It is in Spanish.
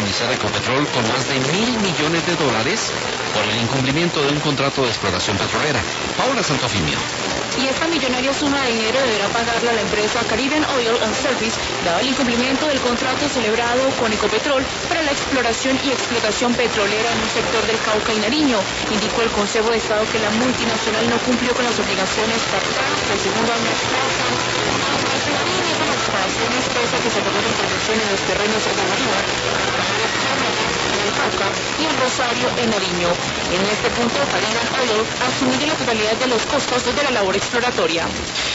indemnizar a Ecopetrol con más de $1.000 millones por el incumplimiento de un contrato de exploración petrolera. Paola Santofimio. Y esta millonaria suma de dinero deberá pagarla a la empresa Caribbean Oil and Service, dado el incumplimiento del contrato celebrado con Ecopetrol para la exploración y explotación petrolera en un sector del Cauca y Nariño. Indicó el Consejo de Estado que la multinacional no cumplió con las obligaciones pactadas por segundo año pese a que se tomó intervención en los terrenos de Bolívar, en el Cauca y en Rosario, en Nariño. En este punto, Caribbean Oil asumirá la totalidad de los costos de la labor exploratoria.